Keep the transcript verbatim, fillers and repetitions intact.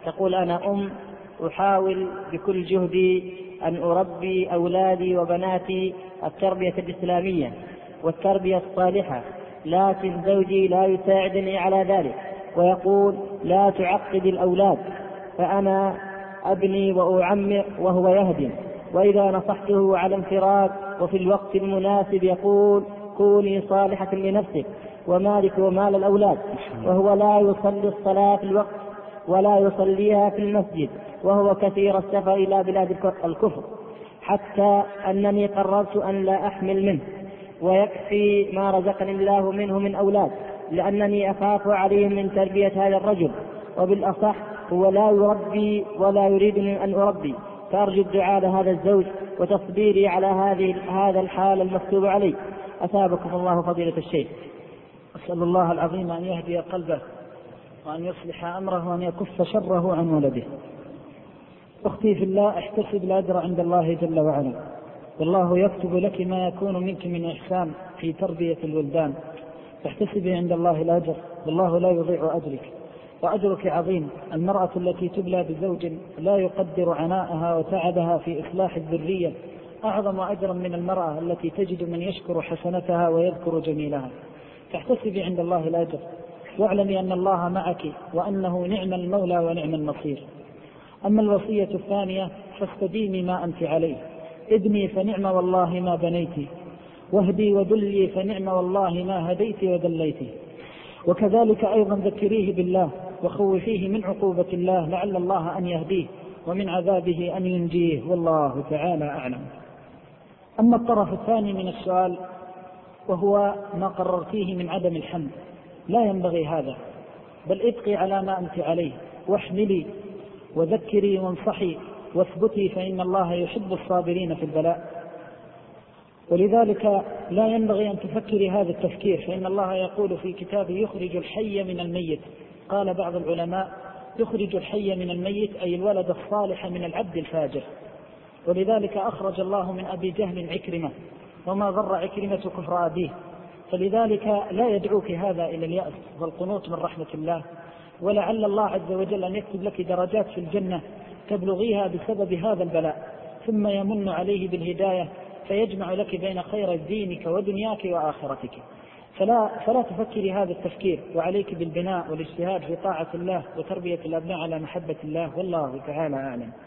تقول أنا أم أحاول بكل جهدي أن أربي أولادي وبناتي التربية الإسلامية والتربية الصالحة، لكن زوجي لا يساعدني على ذلك ويقول لا تعقد الأولاد، فأنا أبني وأعمر وهو يهدم، وإذا نصحته على انفراد وفي الوقت المناسب يقول كوني صالحة لنفسك ومالك ومال الأولاد، وهو لا يصلي الصلاة في الوقت ولا يصليها في المسجد، وهو كثير السفر إلى بلاد الكفر، حتى أنني قررت أن لا أحمل منه ويكفي ما رزقني الله منه من أولاد، لأنني أخاف عليهم من تربية هذا الرجل، وبالأصح هو لا يربي ولا يريدني أن أربي، فأرجو الدعاء لهذا الزوج وتصبيري على هذه هذا الحال المكتوب عليه. أثابكم الله فضيلة الشيخ. أسأل الله العظيم أن يهدي قلبه وأن يصلح أمره وأن يكف شره عن ولده. أختي في الله، احتسب الأجر عند الله جل وعلا، والله يكتب لك ما يكون منك من إحسان في تربية الولدان، فاحتسبي عند الله الأجر، والله لا يضيع أجرك، وأجرك عظيم. المرأة التي تبلى بزوج لا يقدر عناءها وتعبها في إصلاح الذرية أعظم أجرا من المرأة التي تجد من يشكر حسنتها ويذكر جميلها، فاحتسبي عند الله الأجر، واعلمي أن الله معك وأنه نعم المولى ونعم النصير. أما الوصية الثانية فاستديمي ما أنت عليه، ابني فنعم والله ما بنيتي، واهدي ودلي فنعم والله ما هديت ودليت. وكذلك أيضا ذكريه بالله وخوفيه من عقوبة الله لعل الله أن يهديه ومن عذابه أن ينجيه، والله تعالى أعلم. أما الطرف الثاني من السؤال وهو ما قررتيه من عدم الحمل، لا ينبغي هذا، بل ابقي على ما أنت عليه، واحملي وذكري وانصحي واثبتي، فإن الله يحب الصابرين في البلاء. ولذلك لا ينبغي أن تفكري هذا التفكير، فإن الله يقول في كتابه يخرج الحي من الميت. قال بعض العلماء يخرج الحي من الميت أي الولد الصالح من العبد الفاجر، ولذلك أخرج الله من أبي جهل عكرمة، وما ضر عكرمة كفر أبيه. فلذلك لا يدعوك هذا إلى اليأس والقنوط من رحمة الله، ولعل الله عز وجل أن يكتب لك درجات في الجنة تبلغيها بسبب هذا البلاء، ثم يمن عليه بالهداية فيجمع لك بين خير دينك ودنياك وآخرتك. فلا, فلا تفكري هذا التفكير، وعليك بالبناء والاجتهاد في طاعة الله وتربية الأبناء على محبة الله، والله تعالى أعلم.